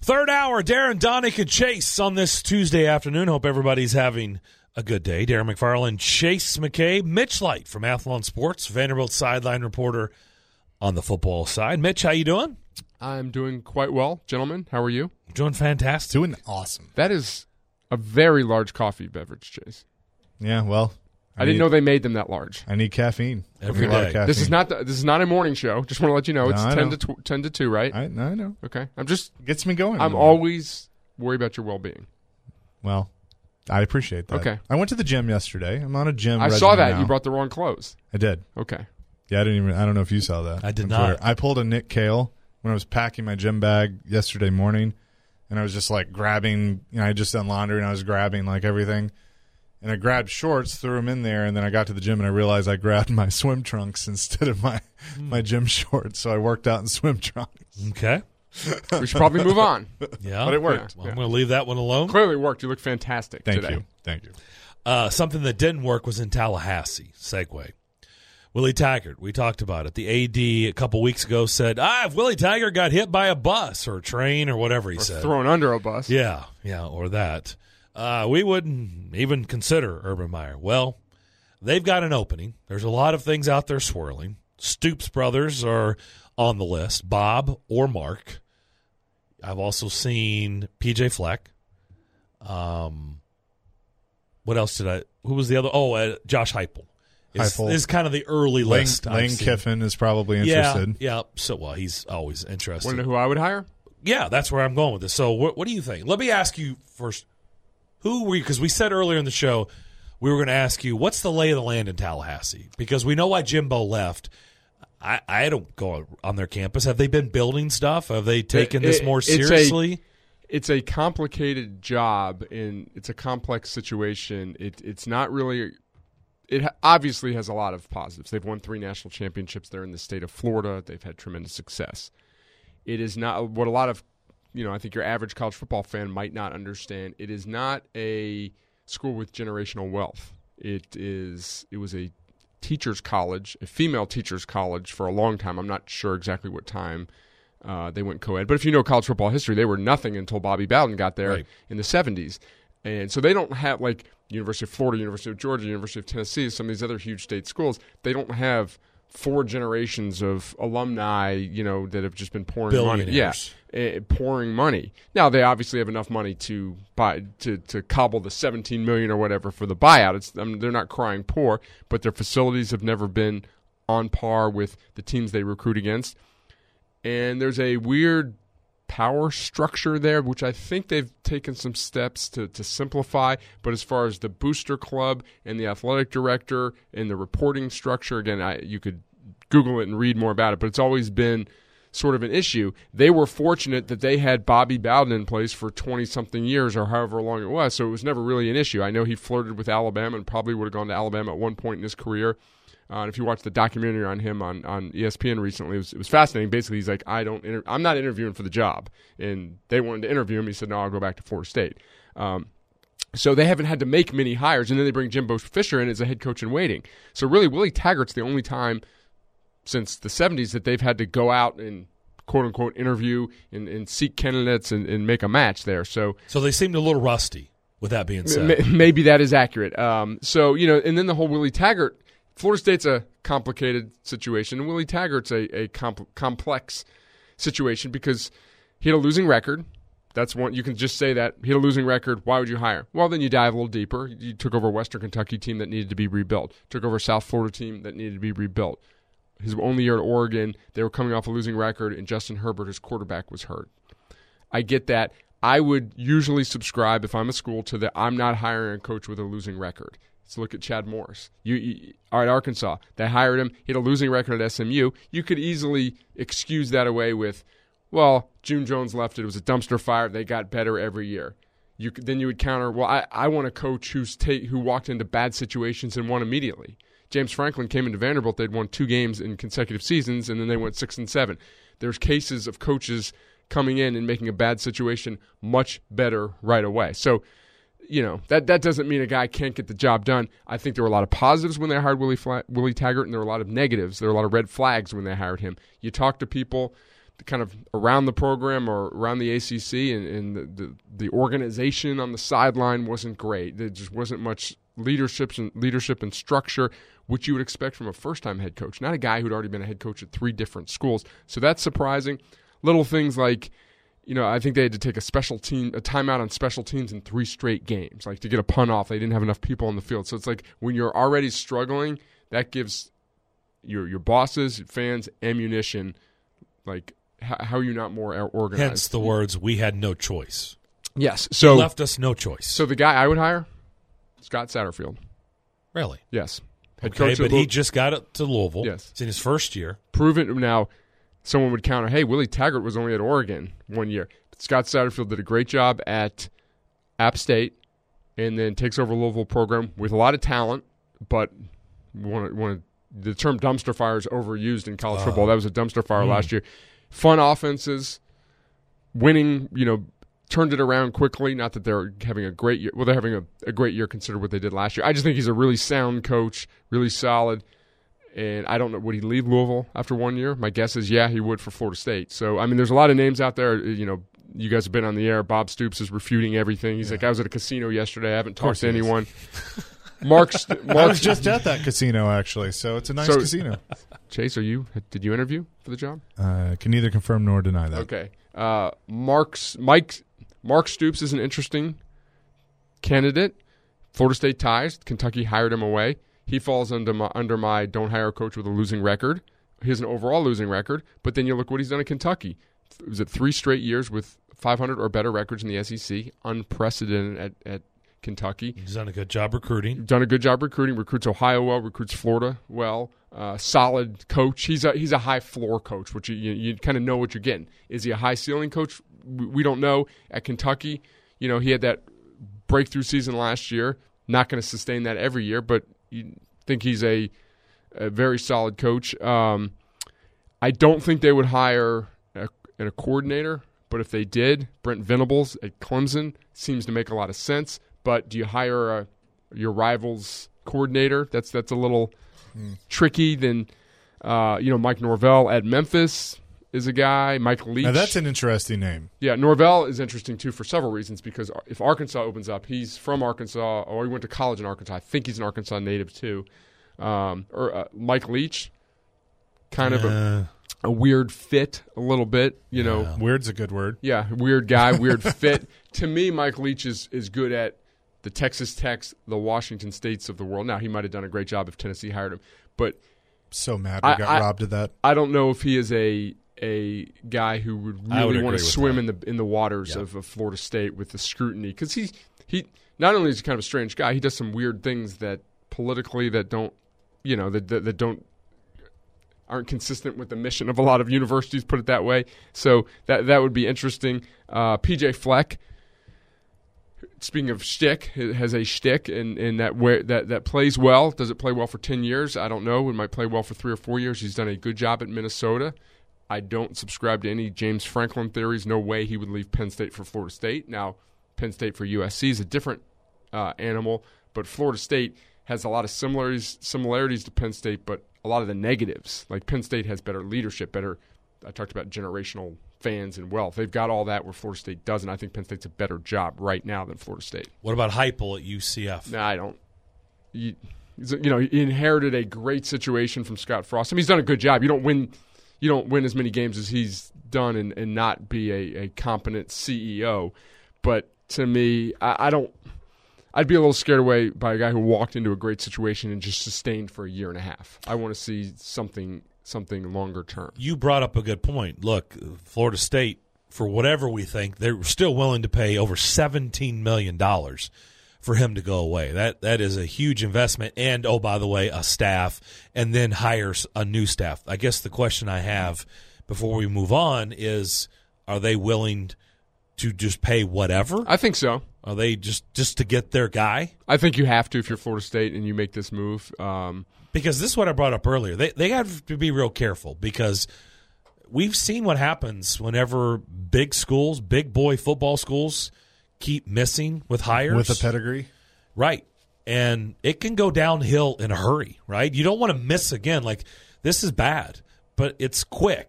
Third hour, Darren, Donick, and Chase on this Tuesday afternoon. Hope everybody's having a good day. Darren McFarland, Chase McKay, Mitch Light from Athlon Sports, Vanderbilt sideline reporter on the football side. Mitch, how you doing? I'm doing quite well, gentlemen. How are you? Doing fantastic. Doing awesome. That is a very large coffee beverage, Chase. Yeah, well, I didn't know they made them that large. I need caffeine. Every A lot of day. caffeine. This is not a morning show. Just want to let you know it's No, I 10 know. to 10 to 2, right? I know. Okay. Gets me going. I'm always worried about your well-being. Well, I appreciate that. Okay. I went to the gym yesterday. I'm on a gym I regimen saw that now. you brought the wrong clothes. I did. Okay. Yeah, I don't know if you saw that. I did on not. Twitter. I pulled a Nick Cale when I was packing my gym bag yesterday morning, and I was just like grabbing, I had just done laundry, and I was grabbing like everything. And I grabbed shorts, threw them in there, and then I got to the gym, and I realized I grabbed my swim trunks instead of my gym shorts, so I worked out in swim trunks. Okay. We should probably move on. Yeah. But it worked. Well, I'm going to leave that one alone. Clearly worked. You look fantastic Thank today. you. Thank you. Something that didn't work was in Tallahassee. Segue. Willie Taggart, we talked about it. The AD a couple weeks ago said, if Willie Taggart got hit by a bus or a train or whatever he Or said. thrown under a bus. Yeah, or that. We wouldn't even consider Urban Meyer. Well, they've got an opening. There's a lot of things out there swirling. Stoops brothers are on the list, Bob or Mark. I've also seen PJ Fleck. What else who was the other? Josh Heupel. Is kind of the early list. Lane Kiffin is probably interested. Yeah. So, he's always interested. Want to know who I would hire? Yeah, that's where I'm going with this. So what do you think? Let me ask you first. Who were you? Because we said earlier in the show we were going to ask you, what's the lay of the land in Tallahassee? Because we know why Jimbo left. I don't go on their campus. Have they been building stuff? Have they taken this more seriously? It's a complicated job, and it's a complex situation. It's not really – it obviously has a lot of positives. They've won 3 national championships there in the state of Florida. They've had tremendous success. It is not what a lot of I think your average college football fan might not understand. It is not a school with generational wealth. It was a teacher's college, a female teacher's college for a long time. I'm not sure exactly what time they went co-ed. But if you know college football history, they were nothing until Bobby Bowden got there in the 70s. And so they don't have, like University of Florida, University of Georgia, University of Tennessee, some of these other huge state schools, they don't have 4 generations of alumni, that have just been pouring money. Yeah, pouring money. Now they obviously have enough money to buy to cobble the $17 million or whatever for the buyout. They're not crying poor, but their facilities have never been on par with the teams they recruit against. And there's a weird power structure there, which I think they've taken some steps to simplify. But as far as the booster club and the athletic director and the reporting structure, again, you could Google it and read more about it, but it's always been sort of an issue. They were fortunate that they had Bobby Bowden in place for 20-something years or however long it was, so it was never really an issue. I know he flirted with Alabama and probably would have gone to Alabama at one point in his career. And if you watch the documentary on him on ESPN recently, it was fascinating. Basically, he's like, I'm not interviewing for the job. And they wanted to interview him. He said, no, I'll go back to Florida State. So they haven't had to make many hires. And then they bring Jimbo Fisher in as a head coach in waiting. So really, Willie Taggart's the only time since the 70s that they've had to go out and, quote-unquote, interview and seek candidates and make a match there. So they seemed a little rusty, with that being said. Maybe that is accurate. And then the whole Willie Taggart – Florida State's a complicated situation, and Willie Taggart's a complex situation because he had a losing record. That's one. You can just say that. He had a losing record. Why would you hire? Well, then you dive a little deeper. You took over a Western Kentucky team that needed to be rebuilt. Took over a South Florida team that needed to be rebuilt. His only year at Oregon, they were coming off a losing record, and Justin Herbert, his quarterback, was hurt. I get that. I would usually subscribe, if I'm a school, to the I'm not hiring a coach with a losing record. Let's look at Chad Morris. All right, Arkansas. They hired him. He had a losing record at SMU. You could easily excuse that away with, well, June Jones left. It was a dumpster fire. They got better every year. Then you would counter, well, I want a coach who walked into bad situations and won immediately. James Franklin came into Vanderbilt. They'd won 2 games in consecutive seasons, and then they went 6-7. There's cases of coaches coming in and making a bad situation much better right away. So, that doesn't mean a guy can't get the job done. I think there were a lot of positives when they hired Willie Taggart, and there were a lot of negatives. There were a lot of red flags when they hired him. You talk to people, kind of around the program or around the ACC, and the organization on the sideline wasn't great. There just wasn't much leadership and structure, which you would expect from a first-time head coach, not a guy who'd already been a head coach at 3 different schools. So that's surprising. Little things like, I think they had to take a timeout on special teams in 3 straight games, like to get a punt off. They didn't have enough people on the field. So it's like when you're already struggling, that gives your bosses, fans, ammunition. Like, how are you not more organized? Hence the words, we had no choice. Yes. So left us no choice. So the guy I would hire, Scott Satterfield. Really? Yes. Head Okay, coach but he just got it to Louisville. Yes. It's in his first year. Proven. Now, someone would counter, hey, Willie Taggart was only at Oregon 1 year. But Scott Satterfield did a great job at App State and then takes over Louisville program with a lot of talent, but the term dumpster fire is overused in college football. That was a dumpster fire last year. Fun offenses, winning, turned it around quickly. Not that they're having a great year. Well, they're having a great year considered what they did last year. I just think he's a really sound coach, really solid. And I don't know, would he leave Louisville after 1 year? My guess is, yeah, he would for Florida State. So, I mean, there's a lot of names out there. You guys have been on the air. Bob Stoops is refuting everything. He's like, I was at a casino yesterday. I haven't talked to anyone. Mark I was just at that casino, actually, so it's a nice casino. Chase, did you interview for the job? Can neither confirm nor deny that. Okay. Mark Stoops is an interesting candidate. Florida State ties. Kentucky hired him away. He falls under my don't hire a coach with a losing record. He has an overall losing record, but then you look what he's done at Kentucky. Was it 3 straight years with 500 or better records in the SEC? Unprecedented at Kentucky. He's done a good job recruiting. Recruits Ohio well, recruits Florida well. Solid coach. He's a high floor coach, which you kind of know what you're getting. Is he a high ceiling coach? We don't know. At Kentucky, he had that breakthrough season last year. Not going to sustain that every year, but you think he's a very solid coach. I don't think they would hire a coordinator, but if they did, Brent Venables at Clemson seems to make a lot of sense. But do you hire your rival's coordinator? That's a little tricky. Then Mike Norvell at Memphis is a guy. Mike Leach. Now that's an interesting name. Yeah, Norvell is interesting too for several reasons. Because if Arkansas opens up, he's from Arkansas, or he went to college in Arkansas. I think he's an Arkansas native too. Mike Leach, kind of a weird fit, a little bit. Yeah. Weird's a good word. Yeah, weird guy, weird fit. To me, Mike Leach is good at the Texas Techs, the Washington States of the world. Now, he might have done a great job if Tennessee hired him. But so mad we got robbed of that. I don't know if he is a guy who would really want to swim in the waters of Florida State with the scrutiny. Because he not only is he kind of a strange guy, he does some weird things that politically that don't, that aren't consistent with the mission of a lot of universities, put it that way. So that would be interesting. PJ Fleck, speaking of shtick, has a shtick and that plays well. Does it play well for 10 years? I don't know. It might play well for 3 or 4 years. He's done a good job at Minnesota. I don't subscribe to any James Franklin theories. No way he would leave Penn State for Florida State. Now, Penn State for USC is a different animal, but Florida State has a lot of similarities to Penn State, but a lot of the negatives. Like Penn State has better leadership, I talked about generational fans and wealth. They've got all that where Florida State doesn't. I think Penn State's a better job right now than Florida State. What about Heupel at UCF? No, I don't. He inherited a great situation from Scott Frost. I mean, he's done a good job. You don't win as many games as he's done and not be a competent CEO. But to me, I'd be a little scared away by a guy who walked into a great situation and just sustained for a year and a half. I want to see something longer term. You brought up a good point. Look, Florida State, for whatever we think, they're still willing to pay over $17 million for him to go away. That is a huge investment. And, oh, by the way, a staff, and then hires a new staff. I guess the question I have before we move on is, are they willing to just pay whatever? I think so. Are they just to get their guy? I think you have to if you're Florida State and you make this move. Because this is what I brought up earlier. They have to be real careful because we've seen what happens whenever big schools, big boy football schools, keep missing with hires. With a pedigree. Right. And it can go downhill in a hurry, right? You don't want to miss again. Like, this is bad, but it's quick.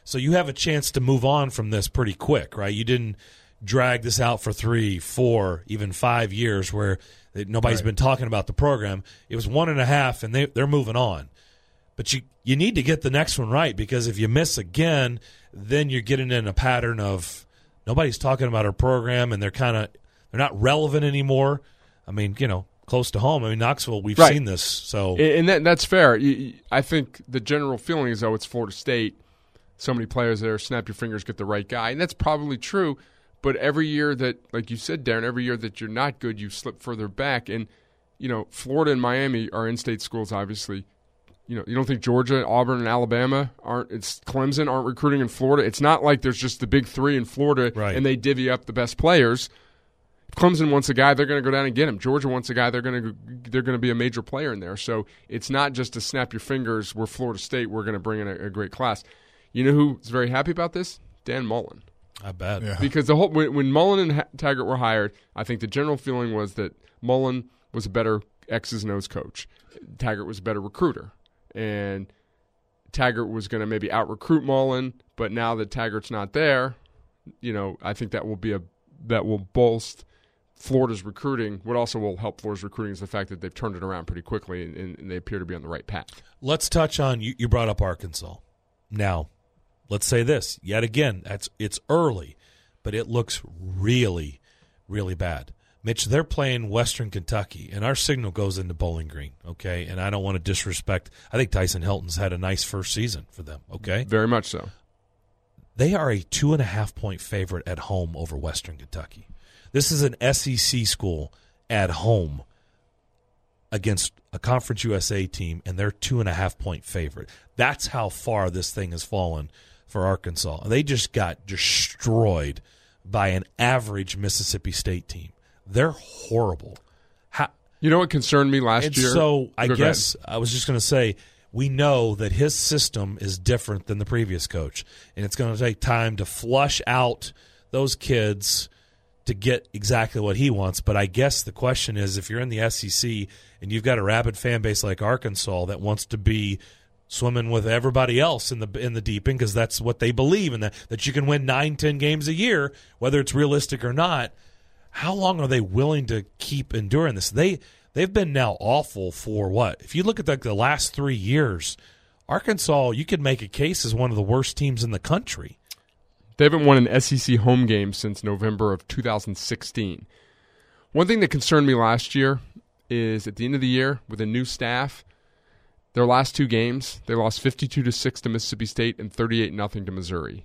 So you have a chance to move on from this pretty quick, right? You didn't drag this out for 3, 4, even 5 years where nobody's been talking about the program. It was 1.5, and they're moving on. But you need to get the next one right, because if you miss again, then you're getting in a pattern of nobody's talking about our program, and they're not relevant anymore. I mean, close to home. I mean, Knoxville, we've seen this. So, and that's fair. I think the general feeling is, it's Florida State. So many players there, snap your fingers, get the right guy. And that's probably true. But every year that, like you said, Darren, every year that you're not good, you slip further back. And, Florida and Miami are in-state schools, obviously. You don't think Georgia, Auburn, and Alabama Clemson aren't recruiting in Florida? It's not like there's just the big three in Florida and they divvy up the best players. If Clemson wants a guy, they're going to go down and get him. Georgia wants a guy, they're going to be a major player in there. So it's not just to snap your fingers, we're Florida State, we're going to bring in a great class. You know who's very happy about this? Dan Mullen. I bet. Yeah. Because when Mullen and Taggart were hired, I think the general feeling was that Mullen was a better X's and O's coach. Taggart was a better recruiter. And Taggart was going to maybe out-recruit Mullen, but now that Taggart's not there, I think that will bolster Florida's recruiting. What also will help Florida's recruiting is the fact that they've turned it around pretty quickly, and they appear to be on the right path. Let's touch on, you brought up Arkansas. Now, let's say this. Yet again, it's early, but it looks really, really bad. Mitch, they're playing Western Kentucky, and our signal goes into Bowling Green, okay? And I don't want to disrespect. I think Tyson Hilton's had a nice first season for them, okay? Very much so. They are a 2.5-point favorite at home over Western Kentucky. This is an SEC school at home against a Conference USA team, and they're 2.5-point favorite. That's how far this thing has fallen for Arkansas. They just got destroyed by an average Mississippi State team. They're horrible. You know what concerned me last year? So I guess I was just going to say, we know that his system is different than the previous coach, and it's going to take time to flush out those kids to get exactly what he wants. But I guess the question is, if you're in the SEC and you've got a rabid fan base like Arkansas that wants to be swimming with everybody else in the deep end because that's what they believe, and that you can win 9-10 games a year, whether it's realistic or not, how long are they willing to keep enduring this? They've been now awful for what? If you look at the last 3 years, Arkansas, you could make a case as one of the worst teams in the country. They haven't won an SEC home game since November of 2016. One thing that concerned me last year is at the end of the year with a new staff, their last 2 games, they lost 52-6 to Mississippi State and 38-0 to Missouri.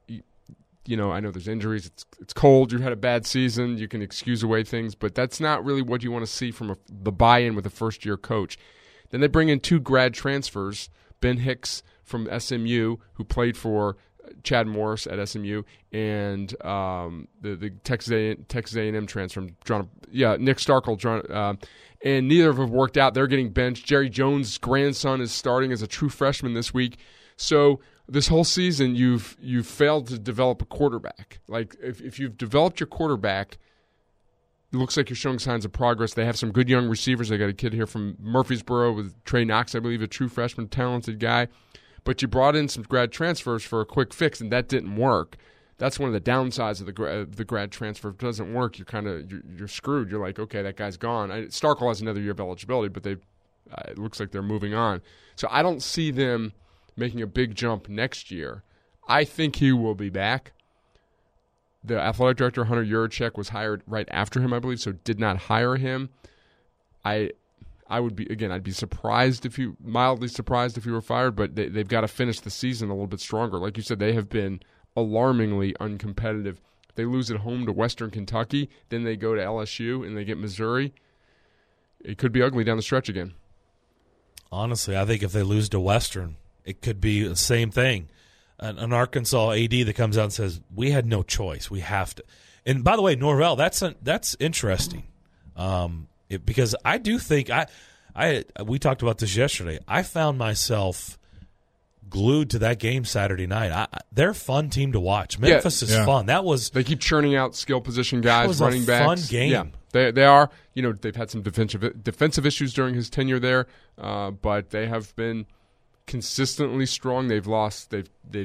I know there's injuries. It's cold. You had a bad season. You can excuse away things, but that's not really what you want to see from the buy-in with a first-year coach. Then they bring in 2 grad transfers, Ben Hicks from SMU, who played for Chad Morris at SMU, and the Texas A&M transfer, Nick Starkel, and neither of them have worked out. They're getting benched. Jerry Jones' grandson is starting as a true freshman this week. So this whole season, you've failed to develop a quarterback. Like if you've developed your quarterback, it looks like you're showing signs of progress. They have some good young receivers. They got a kid here from Murfreesboro with Trey Knox, I believe, a true freshman, talented guy. But you brought in some grad transfers for a quick fix, and that didn't work. That's one of the downsides of the grad transfer. If it doesn't work, you're screwed. You're like, okay, that guy's gone. Starkel has another year of eligibility, but it looks like they're moving on. So I don't see them making a big jump next year. I think he will be back. The athletic director, Hunter Yurachek, was hired right after him, I believe, so did not hire him. I'd be surprised mildly surprised if he were fired, but they've got to finish the season a little bit stronger. Like you said, they have been alarmingly uncompetitive. If they lose at home to Western Kentucky, then they go to LSU and they get Missouri. It could be ugly down the stretch again. Honestly, I think if they lose to Western, it could be the same thing. An Arkansas AD that comes out and says, we had no choice. We have to. And by the way, Norvell, that's interesting. Because I do think we talked about this yesterday. I found myself glued to that game Saturday night. They're a fun team to watch. Memphis is fun. They keep churning out skill position guys, running backs. Fun game. Yeah, they are. They've had some defensive issues during his tenure there, but they have been consistently strong. They've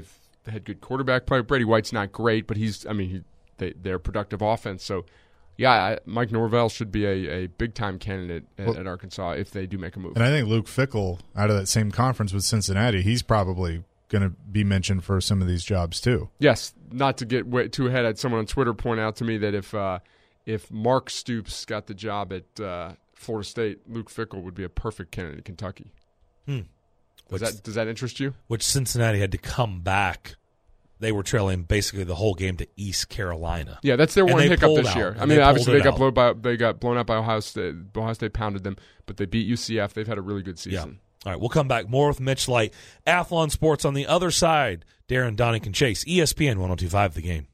had good quarterback play. Brady White's not great, but they're a productive offense. So, yeah, Mike Norvell should be a big-time candidate at Arkansas if they do make a move. And I think Luke Fickell, out of that same conference with Cincinnati, he's probably going to be mentioned for some of these jobs too. Yes, not to get way too ahead. I had someone on Twitter point out to me that if Mark Stoops got the job at Florida State, Luke Fickell would be a perfect candidate at Kentucky. Does that interest you? Which Cincinnati had to come back. They were trailing basically the whole game to East Carolina. Yeah, that's their one hiccup this year. I mean, obviously they got blown out by Ohio State. Ohio State pounded them, but they beat UCF. They've had a really good season. Yeah. All right, we'll come back more with Mitch Light. Athlon Sports on the other side. Darren Donick and Chase, ESPN 102.5 The Game.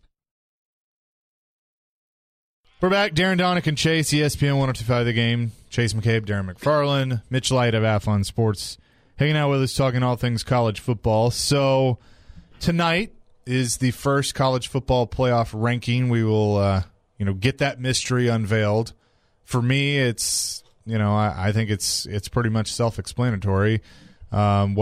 We're back. Darren Donick and Chase, ESPN 102.5 The Game. Chase McCabe, Darren McFarland, Mitch Light of Athlon Sports, hanging out with us, talking all things college football. So tonight is the first college football playoff ranking. We will, get that mystery unveiled. For me, it's, I think it's pretty much self-explanatory. So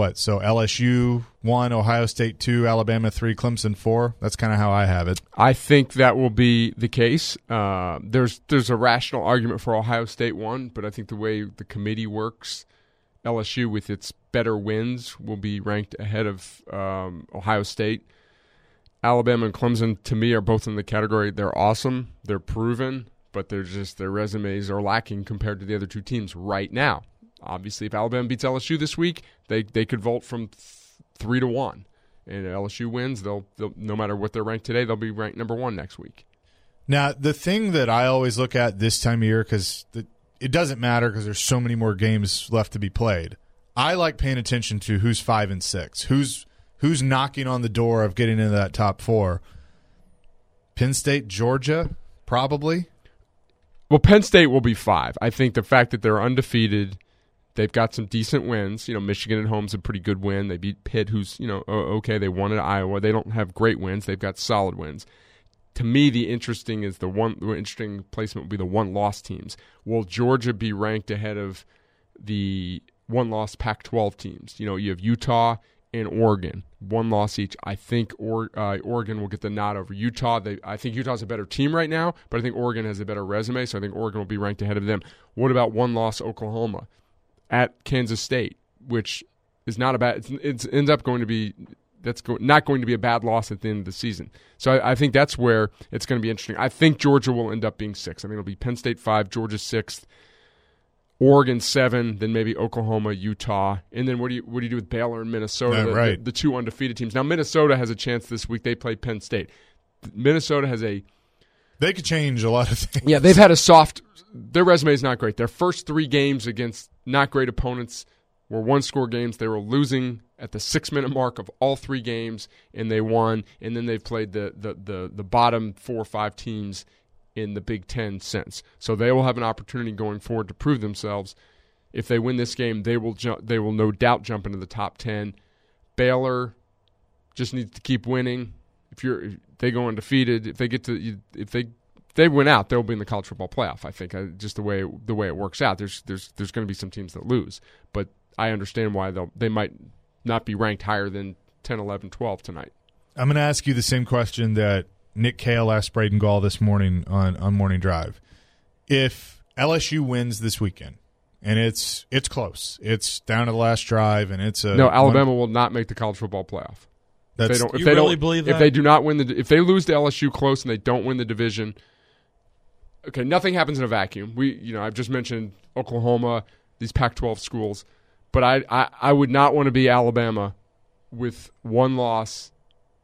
LSU 1, Ohio State 2, Alabama 3, Clemson 4. That's kind of how I have it. I think that will be the case. There's a rational argument for Ohio State 1, but I think the way the committee works, LSU with its better wins will be ranked ahead of Ohio State. Alabama and Clemson, to me, are both in the category. They're awesome. They're proven, but their resumes are lacking compared to the other two teams right now. Obviously, if Alabama beats LSU this week, they could vault from 3-1. And if LSU wins, they'll no matter what they're ranked today, they'll be ranked number 1 next week. Now, the thing that I always look at this time of year, because it doesn't matter because there's so many more games left to be played, I like paying attention to who's 5 and 6, who's knocking on the door of getting into that top 4. Penn State, Georgia, probably. Well, Penn State will be 5. I think the fact that they're undefeated, they've got some decent wins. Michigan at home's a pretty good win. They beat Pitt, who's, okay, they won at Iowa. They don't have great wins. They've got solid wins. To me, the interesting placement would be the one-loss teams. Will Georgia be ranked ahead of the one-loss Pac-12 teams? You have Utah and Oregon, 1 loss each. I think Oregon will get the nod over Utah. I think Utah's a better team right now, but I think Oregon has a better resume, so I think Oregon will be ranked ahead of them. What about 1 loss Oklahoma at Kansas State, which is not a bad. It ends up going to be not going to be a bad loss at the end of the season. So I think that's where it's going to be interesting. I think Georgia will end up being 6. I think it'll be Penn State 5, Georgia 6th. Oregon 7, then maybe Oklahoma, Utah, and then what do you do with Baylor and Minnesota, right. the 2 undefeated teams? Now Minnesota has a chance this week. They play Penn State. Minnesota has they could change a lot of things. Yeah, they've had their resume is not great. Their first 3 games against not great opponents were 1-score games. They were losing at the 6-minute mark of all 3 games, and they won. And then they've played the bottom 4 or 5 teams in the Big Ten since. So they will have an opportunity going forward to prove themselves. If they win this game, they will no doubt jump into the top 10. Baylor just needs to keep winning. If they go undefeated, if they win out, they'll be in the college football playoff. I think just the way it works out. There's going to be some teams that lose, but I understand why they might not be ranked higher than 10, 11, 12 tonight. I'm going to ask you the same question that Nick Cale asked Braden Gall this morning on Morning Drive. If LSU wins this weekend, and it's close, it's down to the last drive, and Alabama will not make the college football playoff. Believe that? If they do not win if they lose to LSU close and they don't win the division, okay, nothing happens in a vacuum. I've just mentioned Oklahoma, these Pac-12 schools, but I would not want to be Alabama with 1 loss.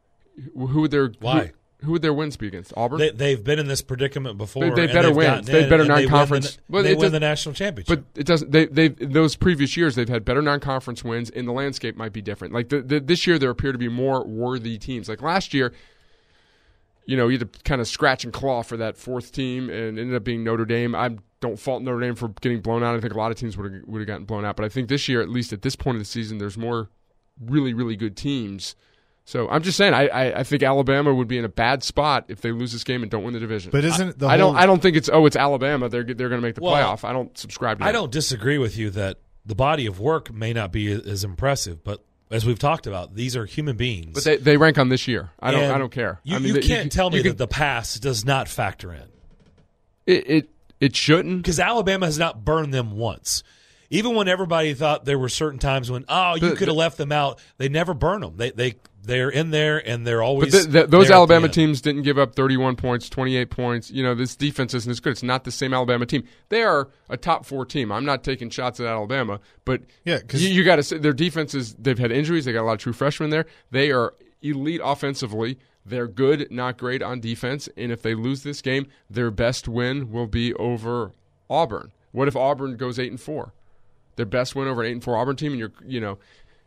Why? Who would their wins be against? Auburn? They've been in this predicament before. They've better wins. They've better non-conference. They win the national championship. But it doesn't. Those previous years they've had better non-conference wins, and the landscape might be different. Like this year, there appear to be more worthy teams. Like last year, you had to kind of scratch and claw for that 4th team, and it ended up being Notre Dame. I don't fault Notre Dame for getting blown out. I think a lot of teams would have gotten blown out. But I think this year, at least at this point of the season, there's more really, really good teams. So I'm just saying, I think Alabama would be in a bad spot if they lose this game and don't win the division. But isn't I don't think it's Alabama. They're going to make the playoff. I don't subscribe to that. I don't disagree with you that the body of work may not be as impressive, but as we've talked about, these are human beings. But they rank on this year. I And don't care. You can't tell me that the past does not factor in. It shouldn't. Because Alabama has not burned them once. Even when everybody thought there were certain times when, you could have left them out, they never burn them. They're in there, and they're always But those there at Alabama the end. teams didn't give up 31 points, 28 points. This defense isn't as good. It's not the same Alabama team. They are a top 4 team. I'm not taking shots at Alabama, but Yeah, 'cause- you got to say their defenses, they've had injuries. They got a lot of true freshmen there. They are elite offensively. They're good, not great on defense. And if they lose this game, their best win will be over Auburn. What if Auburn goes 8-4? Their best win over an 8-4 Auburn team, and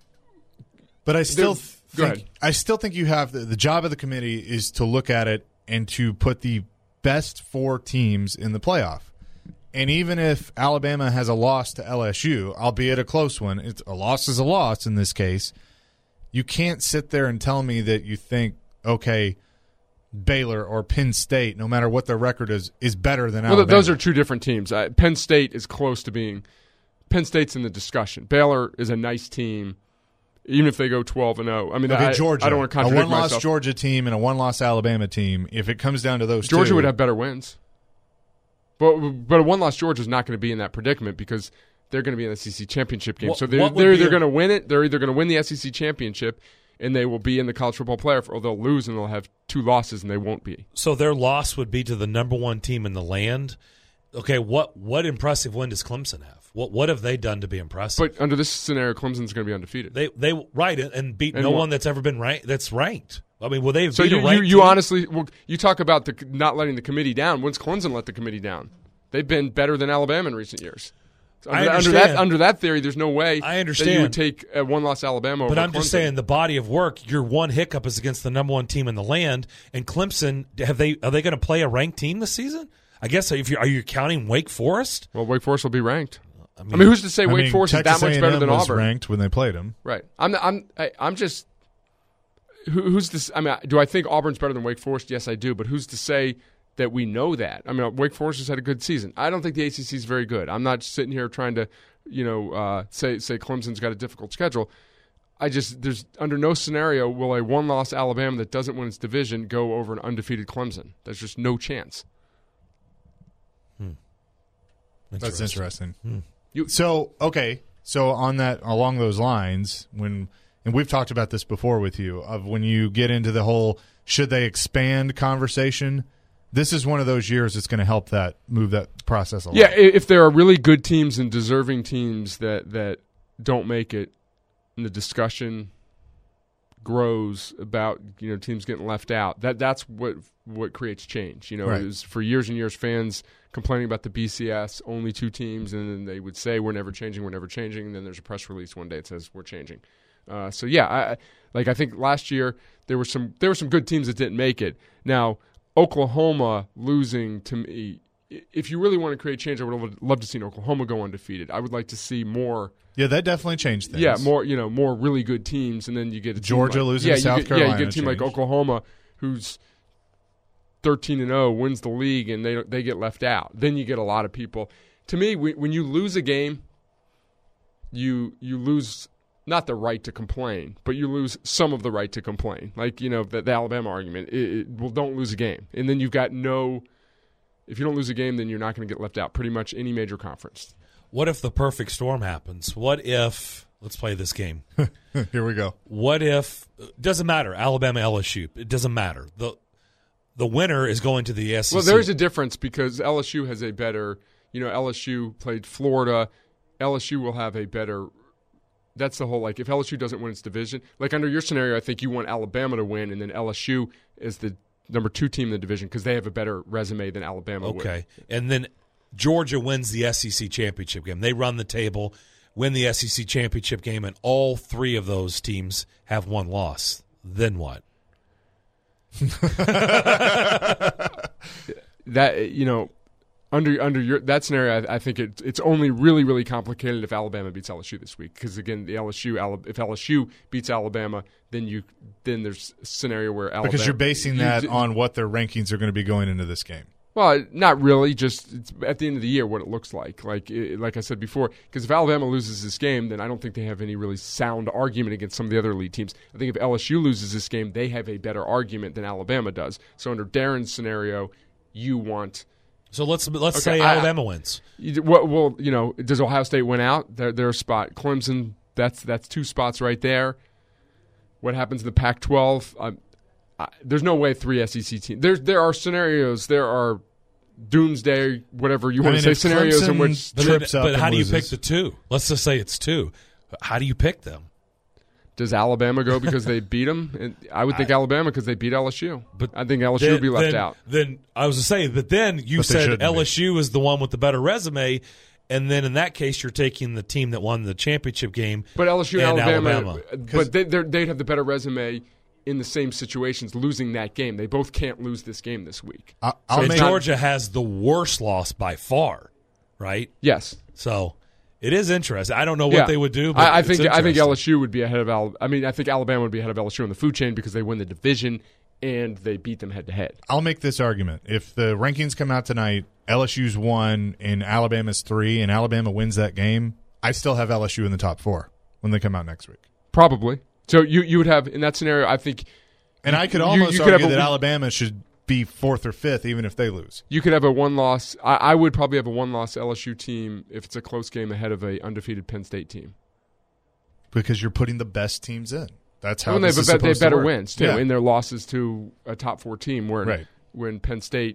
But I still Go ahead. I still think you have the job of the committee is to look at it and to put the best 4 teams in the playoff. And even if Alabama has a loss to LSU, albeit a close one, a loss is a loss in this case. You can't sit there and tell me that you think, okay, Baylor or Penn State, no matter what their record is better than Alabama. those are two different teams. Penn State is close to being. Penn State's in the discussion. Baylor is a nice team, even if they go 12-0. I mean, okay, Georgia. I don't want to a contradict one-loss myself. Georgia team and a one-loss Alabama team. If it comes down to those Georgia two, would have better wins. But a one-loss Georgia is not going to be in that predicament because they're going to be in the SEC championship game. So they're either going to win it, they're either going to win the SEC championship, and they will be in the college football playoff, or they'll lose and they'll have 2 losses and they won't be. So their loss would be to the number 1 team in the land. Okay, what impressive win does Clemson have? What have they done to be impressive? But under this scenario, Clemson's going to be undefeated. They right and beat And no what? one that's ever been ranked. That's ranked. I mean, will they So beat a ranked you team? honestly, you talk about not letting the committee down. When's Clemson let the committee down? They've been better than Alabama in recent years. So I understand. Under that theory, there's no way I that understand. you would take a one-loss Alabama over But I'm Clemson. just saying, the body of work. Your one hiccup is against the number 1 team in the land, and Clemson. Are they going to play a ranked team this season? I guess are you counting Wake Forest? Well, Wake Forest will be ranked. I I mean, who's to say Wake mean, Forest is that Texas much better A&M than was Auburn? ranked when they played them. Right. I'm just. Who's this? I mean, do I think Auburn's better than Wake Forest? Yes, I do. But who's to say that we know that? I mean, Wake Forest has had a good season. I don't think the ACC is very good. I'm not sitting here trying to, say Clemson's got a difficult schedule. There's under no scenario will a one-loss Alabama that doesn't win its division go over an undefeated Clemson. There's just no chance. That's interesting. You- So on that, along those lines, and we've talked about this before with you, of when you get into the whole should they expand conversation, this is one of those years that's going to help that move that process along. Yeah, if there are really good teams and deserving teams that don't make it, and the discussion grows about teams getting left out, that's what creates change. Right. It was for years and years fans complaining about the BCS, only 2 teams, and then they would say we're never changing, and then there's a press release one day that says we're changing. I think last year there were some good teams that didn't make it. Now Oklahoma losing, to me, if you really want to create change, I would love to see Oklahoma go undefeated. I would like to see more. Yeah, that definitely changed things. Yeah, more really good teams, and then you get a team Georgia like, losing to South Carolina. Yeah, you get a team like changed. Oklahoma, who's 13-0, wins the league, and they get left out. Then you get a lot of people. To me, when you lose a game, you lose not the right to complain, but you lose some of the right to complain. Like the Alabama argument. Don't lose a game, and then you've got no. If you don't lose a game, then you're not going to get left out. Pretty much any major conference. What if the perfect storm happens? What if let's play this game? Here we go. What if doesn't matter? Alabama, LSU. It doesn't matter. The winner is going to the SEC. Well, there's a difference because LSU has a better. LSU played Florida. LSU will have a better. That's the whole, if LSU doesn't win its division, under your scenario, I think you want Alabama to win, and then LSU is the number 2 team in the division because they have a better resume than Alabama would. Okay. And then Georgia wins the SEC championship game. They run the table, win the SEC championship game, and all 3 of those teams have 1 loss. Then what? That, under your that scenario, I think it's only really, really complicated if Alabama beats LSU this week. Because again, if LSU beats Alabama, then there's a scenario where Alabama Because you're basing that on what their rankings are going to be going into this game. Well, not really. Just it's at the end of the year what it looks like. Like I said before, because if Alabama loses this game, then I don't think they have any really sound argument against some of the other elite teams. I think if LSU loses this game, they have a better argument than Alabama does. So under Darren's scenario, you want. So let's say Alabama wins. Well, does Ohio State win out? They're a spot. Clemson, that's 2 spots right there. What happens in the Pac-12? There's no way 3 SEC teams. There are scenarios. There are doomsday, whatever you want to say, senios in which. But how do you pick the 2? Let's just say it's 2. How do you pick them? Does Alabama go because they beat them? I would think Alabama because they beat LSU. But I think LSU would be left out. Then I was to say, but then you said LSU is the one with the better resume, and then in that case you're taking the team that won the championship game. But LSU and Alabama. But they'd have the better resume in the same situations losing that game. They both can't lose this game this week. Georgia has the worst loss by far, right? Yes. So it is interesting. I don't know what they would do, but I think LSU would be ahead of I think Alabama would be ahead of LSU in the food chain because they win the division and they beat them head to head. I'll make this argument. If the rankings come out tonight, LSU's 1 and Alabama's 3, and Alabama wins that game, I still have LSU in the top 4 when they come out next week. Probably. So you would have, in that scenario, I think. And I could almost argue that Alabama should be 4th or 5th even if they lose. You could have a 1-loss. I would probably have a 1-loss LSU team if it's a close game ahead of a undefeated Penn State team. Because you're putting the best teams in. That's how they have better wins, too, in their losses to a top 4 team. When Penn State,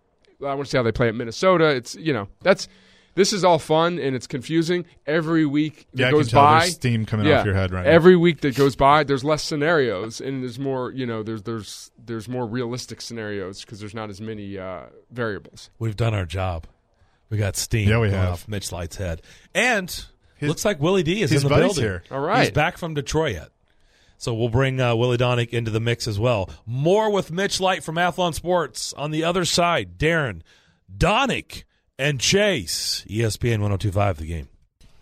I want to see how they play at Minnesota. It's, this is all fun and it's confusing. Every week that goes by, there's steam coming off your head right now. Every week that goes by, there's less scenarios and there's more. There's more realistic scenarios because there's not as many variables. We've done our job. We got steam going off Mitch Light's head, and looks like Willie D is in the building. Here. All right, he's back from Detroit. So we'll bring Willie Donick into the mix as well. More with Mitch Light from Athlon Sports. On the other side, Darren Donick and Chase, ESPN 102.5 The Game.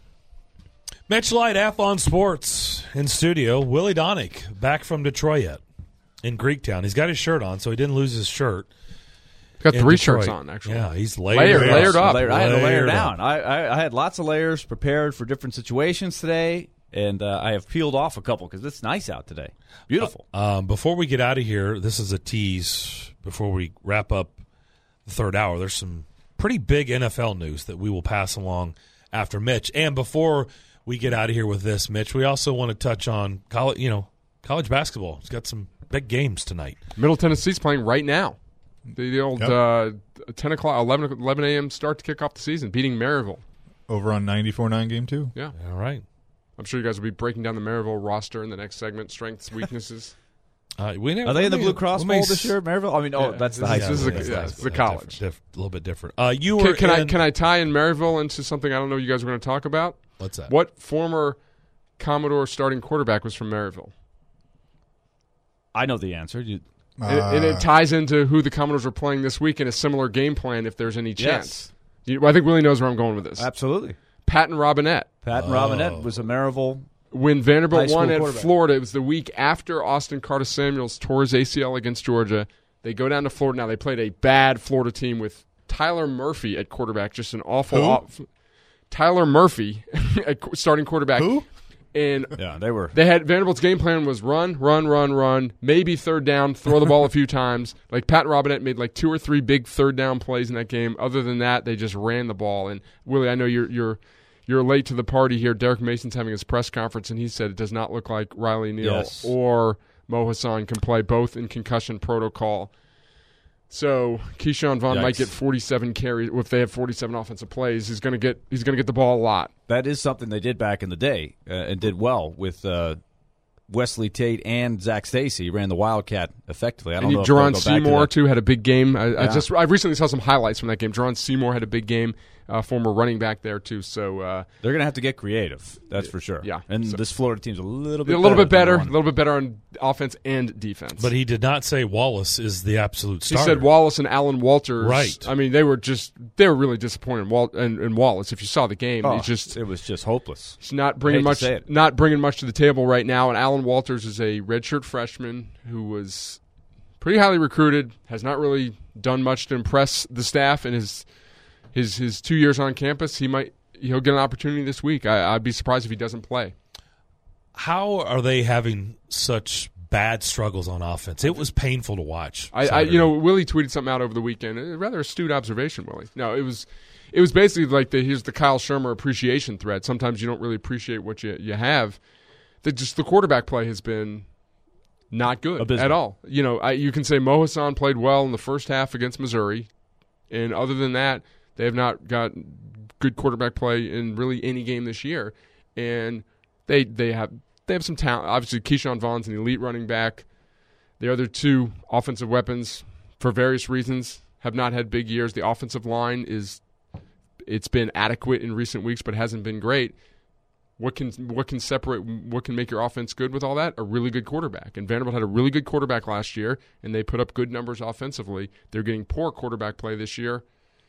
Mitch Light, Athlon Sports in studio. Willie Donick back from Detroit in Greektown. He's got his shirt on, so he didn't lose his shirt. He's got 3 shirts on, actually. Yeah, he's layered up. I had to layer down. I had lots of layers prepared for different situations today, and I have peeled off a couple because it's nice out today. Beautiful. Before we get out of here, this is a tease before we wrap up the third hour. There's some pretty big NFL news that we will pass along after Mitch. And before we get out of here with this, Mitch, we also want to touch on college basketball. It's got some big games tonight. Middle Tennessee's playing right now. The old 10 o'clock, 11 a.m. start to kick off the season, beating Maryville. Over on 94-9 game 2. Yeah. All right. I'm sure you guys will be breaking down the Maryville roster in the next segment, strengths, weaknesses. Are they in the Blue Cross Bowl this year, Maryville? I mean, that's the high school. This is the college. A little bit different. Can I tie in Maryville into something I don't know you guys were going to talk about? What's that? What former Commodore starting quarterback was from Maryville? I know the answer. And it ties into who the Commodores are playing this week in a similar game plan if there's any chance. I think Willie knows where I'm going with this. Absolutely. Patton Robinette. Robinette was a Maryville. When Vanderbilt won at Florida, it was the week after Austin Carter-Samuels tore his ACL against Georgia. They go down to Florida. Now, they played a bad Florida team with Tyler Murphy at quarterback, just an awful Tyler Murphy at starting quarterback. Who? And they had Vanderbilt's game plan was run, maybe third down, throw the ball a few times. Like Pat Robinette made like 2 or 3 big third down plays in that game. Other than that, they just ran the ball. And Willie, I know you're late to the party here. Derek Mason's having his press conference, and he said it does not look like Riley Neal or Mo Hassan can play, both in concussion protocol. So Keyshawn Vaughn might get 47 carries. If they have 47 offensive plays, he's going to get the ball a lot. That is something they did back in the day and did well with Wesley Tate and Zach Stacy. Ran the Wildcat effectively. I don't know if Jerron Seymour too had a big game. I recently saw some highlights from that game. Jerron Seymour had a big game. Former running back there too. So they're going to have to get creative. That's for sure. Yeah, and this Florida team's a little bit better on offense and defense. But he did not say Wallace is the absolute starter. He said Wallace and Alan Walters. Right. I mean, they were really disappointed in Wallace. If you saw the game, it was just hopeless. He's not bringing much to the table right now. And Alan Walters is a redshirt freshman who was pretty highly recruited, has not really done much to impress the staff in his 2 years on campus. He'll get an opportunity this week. I'd be surprised if he doesn't play. How are they having such bad struggles on offense? It was painful to watch. Willie tweeted something out over the weekend. A rather astute observation, Willie. No, it was basically like here's the Kyle Shermer appreciation thread. Sometimes you don't really appreciate what you have. The quarterback play has been not good at all. You can say Mo Hassan played well in the first half against Missouri, and other than that, they have not got good quarterback play in really any game this year. And they have some talent. Obviously, Keyshawn Vaughn's an elite running back. The other two offensive weapons, for various reasons, have not had big years. The offensive line it's been adequate in recent weeks, but hasn't been great. What can make your offense good with all that? A really good quarterback. And Vanderbilt had a really good quarterback last year, and they put up good numbers offensively. They're getting poor quarterback play this year,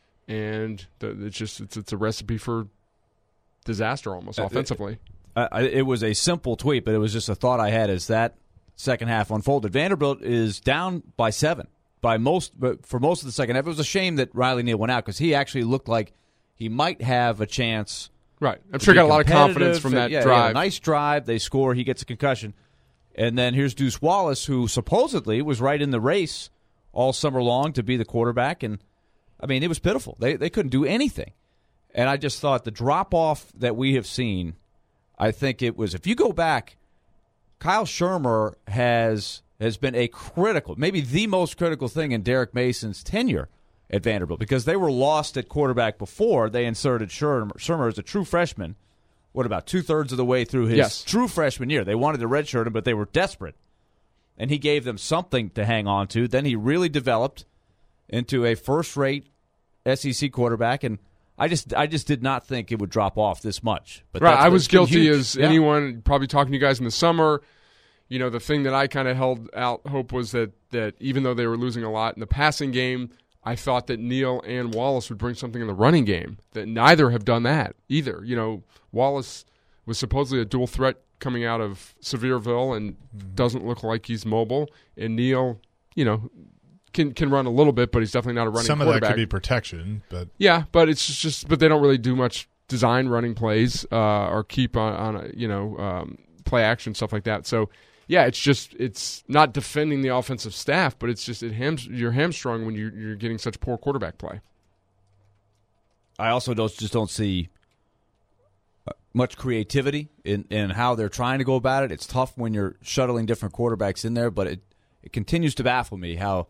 and it's a recipe for disaster almost offensively. It was a simple tweet, but it was just a thought I had as that second half unfolded. Vanderbilt is down by 7 for most of the second half. It was a shame that Riley Neal went out because he actually looked like he might have a chance. Right. I'm sure he got a lot of confidence from that drive. Nice drive. They score. He gets a concussion. And then here's Deuce Wallace, who supposedly was right in the race all summer long to be the quarterback. And, I mean, it was pitiful. They couldn't do anything. And I just thought the drop-off that we have seen, I think it was, if you go back, Kyle Shermer has been a critical, maybe the most critical thing in Derek Mason's tenure at Vanderbilt, because they were lost at quarterback before they inserted Shermer as a true freshman. What, about 2/3 of the way through his true freshman year? They wanted to redshirt him, but they were desperate. And he gave them something to hang on to. Then he really developed into a first-rate SEC quarterback, and I just did not think it would drop off this much. But right, I was guilty as anyone, probably talking to you guys in the summer. The thing that I kind of held out hope was that even though they were losing a lot in the passing game, I thought that Neal and Wallace would bring something in the running game. That neither have done that either. Wallace was supposedly a dual threat coming out of Sevierville and doesn't look like he's mobile. And Neal, can run a little bit, but he's definitely not a running quarterback. Some of that could be protection, but but it's but they don't really do much design running plays or keep on play action, stuff like that. So it's not defending the offensive staff, but it's just you're hamstrung when you're getting such poor quarterback play. I also don't see much creativity in how they're trying to go about it. It's tough when you're shuttling different quarterbacks in there, but it continues to baffle me how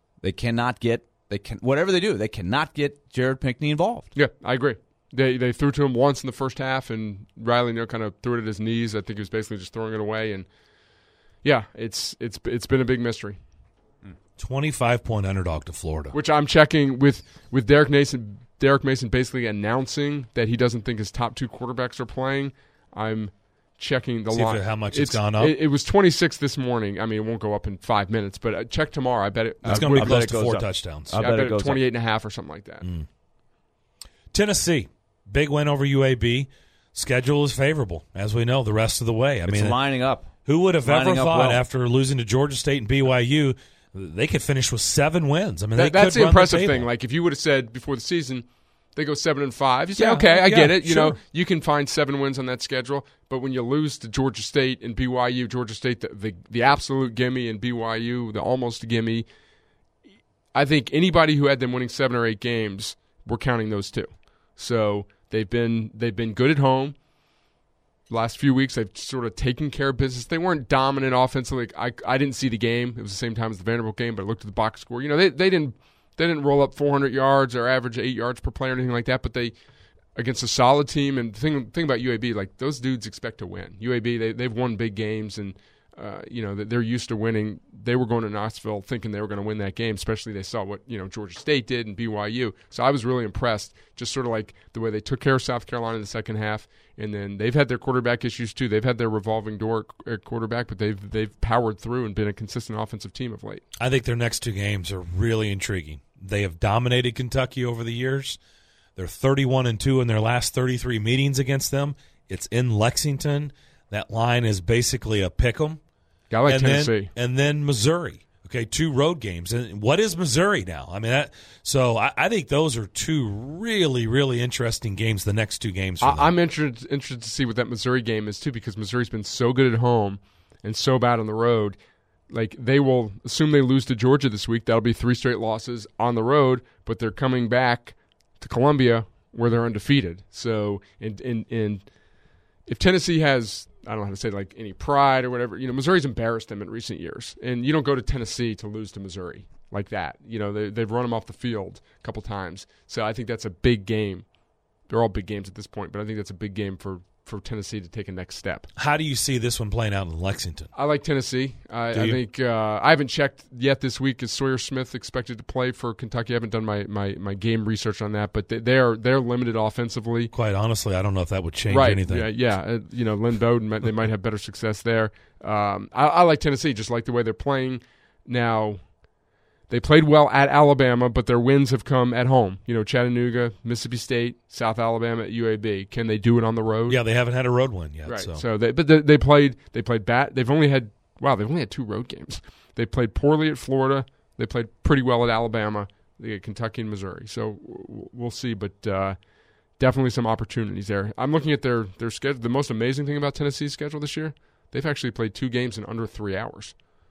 whatever they do, they cannot get Jared Pinkney involved. Yeah, I agree. They threw to him once in the first half, and Riley Neal kind of threw it at his knees. I think he was basically just throwing it away, and it's been a big mystery. 25-point underdog to Florida, which I'm checking with Derek Mason. Derek Mason basically announcing that he doesn't think his top two quarterbacks are playing. I'm checking the line. How much it's gone up? It was 26 this morning. I mean, it won't go up in 5 minutes, but check tomorrow. I bet it's going to be close to 4 touchdowns. I bet it 28.5 or something like that. Tennessee, big win over UAB. Schedule is favorable, as we know, the rest of the way. It's lining up. Who would have ever thought after losing to Georgia State and BYU they could finish with 7 wins? I mean, that's the impressive thing. Like, if you would have said before the season they go 7-5, you say, okay, I get it. You can find 7 wins on that schedule. But when you lose to Georgia State and BYU, Georgia State the absolute gimme, and BYU the almost gimme, I think anybody who had them winning 7 or 8 games, we're counting those two. So they've been good at home. Last few weeks, they've sort of taken care of business. They weren't dominant offensively. I didn't see the game. It was the same time as the Vanderbilt game, but I looked at the box score. They didn't roll up 400 yards or average 8 yards per play or anything like that, but they, against a solid team, and the thing about UAB, like, those dudes expect to win. UAB, they've won big games, and they're used to winning. They were going to Knoxville thinking they were going to win that game, especially they saw what Georgia State did and BYU. So I was really impressed, just sort of like the way they took care of South Carolina in the second half. And then they've had their quarterback issues too. They've had their revolving door at quarterback, but they've powered through and been a consistent offensive team of late. I think their next 2 games are really intriguing. They have dominated Kentucky over the years. They're 31-2 in their last 33 meetings against them. It's in Lexington. That line is basically a pick 'em. I like Tennessee. And then Missouri, Okay, 2 road games. And what is Missouri now? I mean, I think those are 2 really, really interesting games, the next 2 games. I'm interested to see what that Missouri game is, too, because Missouri's been so good at home and so bad on the road. Like, they will assume they lose to Georgia this week. That'll be 3 straight losses on the road, but they're coming back to Columbia where they're undefeated. So, and if Tennessee has, I don't know how to say it, like any pride or whatever, Missouri's embarrassed them in recent years. And you don't go to Tennessee to lose to Missouri like that. They've run them off the field a couple times. So I think that's a big game. They're all big games at this point, but I think that's a big game for Tennessee to take a next step. How do you see this one playing out in Lexington? I like Tennessee. I think I haven't checked yet this week. Is Sawyer Smith expected to play for Kentucky? I haven't done my game research on that, but they're limited offensively. Quite honestly, I don't know if that would change anything. Yeah. Lynn Bowden, they might have better success there. I like Tennessee, just like the way they're playing now. They played well at Alabama, but their wins have come at home. Chattanooga, Mississippi State, South Alabama, at UAB. Can they do it on the road? Yeah, they haven't had a road win yet. Right. So they played bad. They've only had 2 road games. They played poorly at Florida. They played pretty well at Alabama. They get Kentucky and Missouri. So we'll see, but definitely some opportunities there. I'm looking at their schedule. The most amazing thing about Tennessee's schedule this year, they've actually played 2 games in under 3 hours.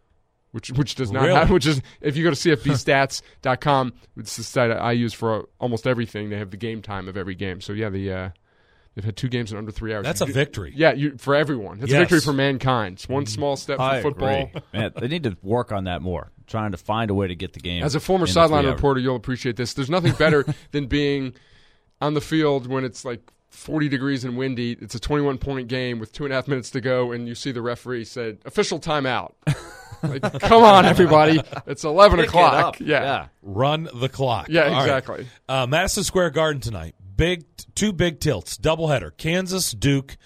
Which does not happen. Which is, if you go to CFBstats.com, it's the site I use for almost everything. They have the game time of every game. So yeah, they've had 2 games in under 3 hours. That's a victory. Yeah, for everyone. It's a victory for mankind. It's one small step for football. Agree. Man, they need to work on that more. Trying to find a way to get the game. As a former sideline reporter, you'll appreciate this. There's nothing better than being on the field when it's like 40 degrees and windy. It's a 21-point game with 2.5 minutes to go, and you see the referee said, "Official timeout." Like, come on, everybody. It's 11 o'clock. Yeah. Run the clock. Yeah, exactly. Right. Madison Square Garden tonight. 2 big tilts. Doubleheader. Kansas, Duke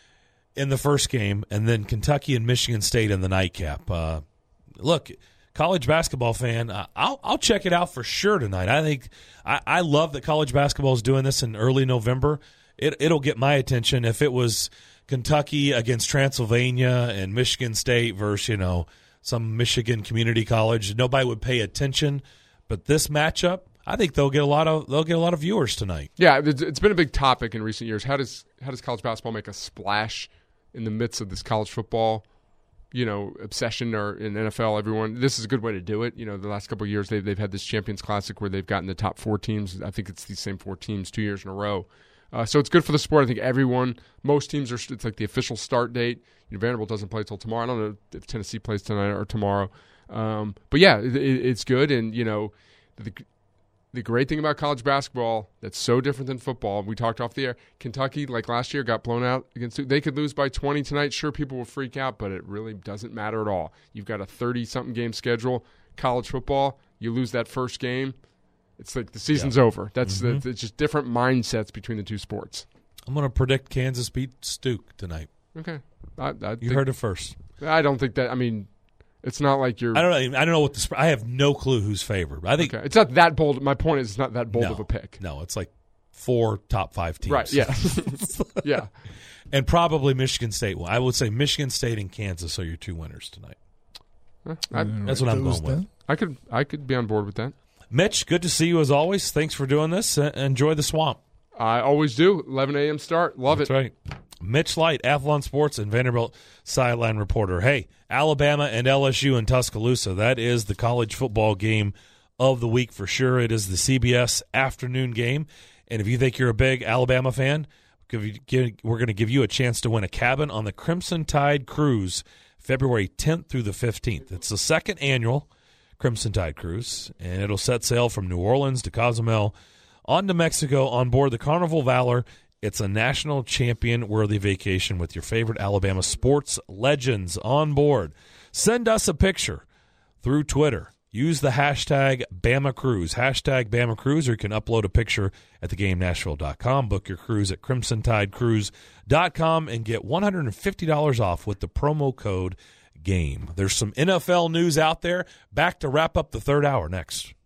in the first game, and then Kentucky and Michigan State in the nightcap. Look, college basketball fan, I'll check it out for sure tonight. I think I love that college basketball is doing this in early November. It'll get my attention. If it was Kentucky against Transylvania and Michigan State versus, some Michigan community college, nobody would pay attention. But this matchup, I think they'll get a lot of viewers tonight. Yeah, it's been a big topic in recent years. How does college basketball make a splash in the midst of this college football, obsession, or in NFL? Everyone, this is a good way to do it. The last couple of years they've had this Champions Classic where they've gotten the top 4 teams. I think it's these same 4 teams 2 years in a row. So it's good for the sport. I think most teams it's like the official start date. Vanderbilt doesn't play till tomorrow. I don't know if Tennessee plays tonight or tomorrow. But yeah, it's good. And, the great thing about college basketball that's so different than football, we talked off the air, Kentucky, like last year, got blown out against Duke. They could lose by 20 tonight. Sure, people will freak out, but it really doesn't matter at all. You've got a 30-something game schedule. College football, you lose that first game, it's like the season's over. It's just different mindsets between the 2 sports. I'm going to predict Kansas beats Duke tonight. Okay. You heard it first. I don't think that. I mean, it's not like you're. I don't know what I have no clue who's favored. I think it's not that bold. My point is, it's not that bold of a pick. No, it's like 4 top 5 teams. Right. Yeah. Yeah. And probably Michigan State. I would say Michigan State and Kansas are your 2 winners tonight. That's what I'm going with. I could be on board with that. Mitch, good to see you as always. Thanks for doing this. Enjoy the swamp. I always do. 11 a.m. start. Love it. That's right. Mitch Light, Athlon Sports and Vanderbilt sideline reporter. Hey, Alabama and LSU in Tuscaloosa. That is the college football game of the week for sure. It is the CBS afternoon game. And if you think you're a big Alabama fan, we're going to give you a chance to win a cabin on the Crimson Tide Cruise February 10th through the 15th. It's the 2nd annual Crimson Tide Cruise, and it'll set sail from New Orleans to Cozumel on to Mexico on board the Carnival Valor. It's a national champion-worthy vacation with your favorite Alabama sports legends on board. Send us a picture through Twitter. Use the hashtag BamaCruise, hashtag BamaCruise, or you can upload a picture at theGameNashville.com. Book your cruise at CrimsonTideCruise.com and get $150 off with the promo code GAME. There's some NFL news out there. Back to wrap up the 3rd hour next.